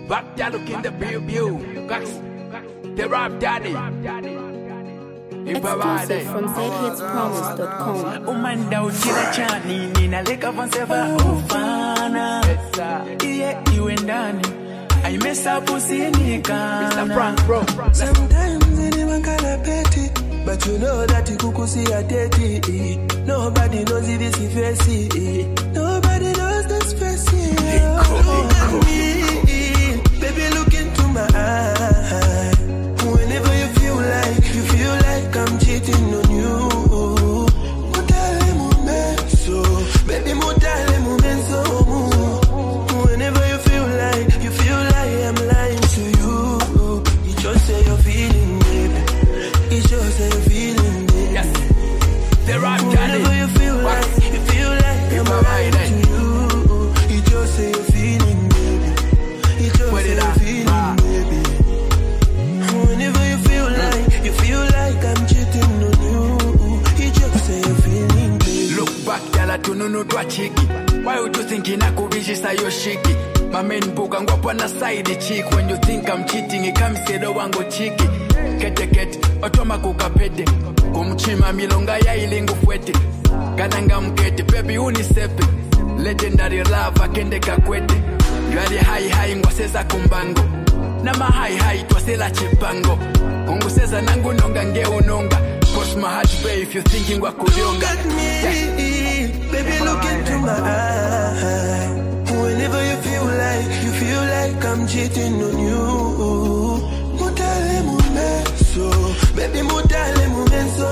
Back there looking the view. The rap daddy. Exclusive from zhitspromise.com. Umanda uchira chani nina leka vanseva ufana. Iye iwe ndani aimesa pusinikana. Mr. Frank bro. Sometimes anyone kinda petty, but you know that you kukusi a dirty. Nobody knows if this is fancy. Nobody knows this fancy. Baby, look into my eye. Whenever you feel like I'm cheating on you. Mutale mumenso, baby, mutale mumenso. Whenever you feel like I'm lying to you. You just say you're feeling, baby. You just say you're feeling, baby. Yes. The rap daddy. Whenever you feel like I'm lying to you. You just say you're feeling, baby. You just say you're feeling, baby. Whenever you feel like I'm cheating on you. You just say you're feeling, baby. Look back, yala tununu twa chiki. Why would you think inakuvishisa yo shiki? My main buka ngwapa na side chick. When you think I'm cheating, it comes sedo wango chiki. Kete, otoma kukapete. Kumchima milonga ya ilingu fwete. Kananga mkete, baby unisepe. Legendary love, akende kakwete. Yali high, ngwaseza kumbango. Nama high, twasela chipango. Unguseza nangu nonga nge unonga. Push my heart, babe, if you thinking wakulionga. Look at me, baby, look into my eye. Whenever you feel like I'm cheating on you. Mutale mumenso, baby, mutale mumenso.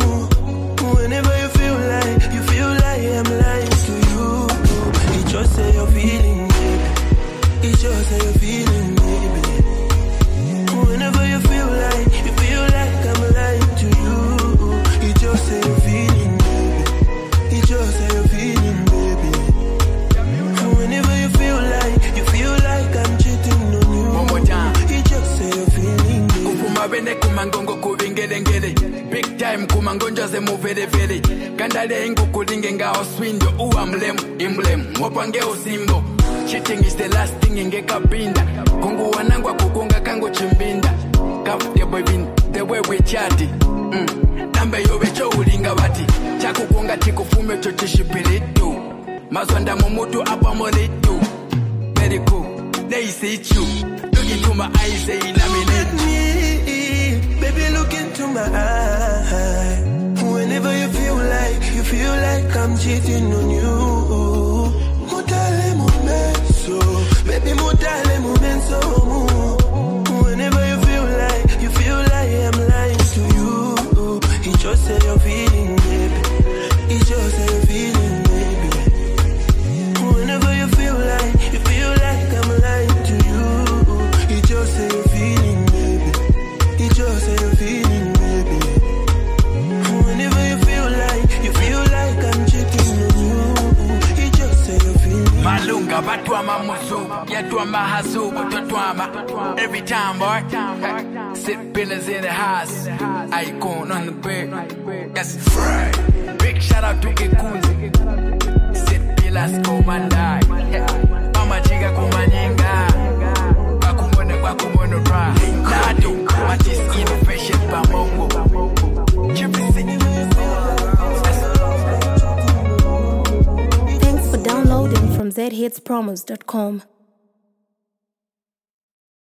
Whenever you feel like I'm lying to you. You just say you're feeling, baby. You just say you're feeling, baby. Whenever you feel like I'm lying to you. You just say you're feeling, baby. You just say you're feeling, baby. Whenever you feel like I'm cheating on you. One more time. You just say you're feeling, baby. Kufuma bene kumangongo kuvingelengele. Big time kumangonja ze muvelevele. Kandale ingu kulinge nga oswindo. Uwa mlemu. Mwapange usimbo. Cheating is the last thing inge kapinda. Kungu wanangwa kukunga kango chimbinda. Kafute boy the way we chatty. Nambe yobe cho ulinga wati. Chakukunga chikufume cho chishipilitu. Mazwanda mumutu apa moletu. Very cool, they say it you. Look into my eyes, say laminate me. Baby, look into my eye. Whenever you feel like I'm cheating on you. Mutale mumenso, baby, mutale mumenso. Whenever you feel like I'm lying to you. You just say you're feeling, baby. You just say you're feeling, baby. Whenever you feel like I'm lying to you. You just say you're feeling, baby. You just say you're feeling, baby. Whenever you feel like I'm cheating on you. You just say you're feeling. Malunga batwama musu, yatwama hasubu totwama. Every time, boy. Sit pillars in the house. Icon on the bed. Yes, right. Big shout out to Kikunzi. Sit pillars come and die. Mama chiga kumanyinga. Bakumono dry. Nadu, matis innovation pamongo. Thanks for downloading from zhitspromise.com.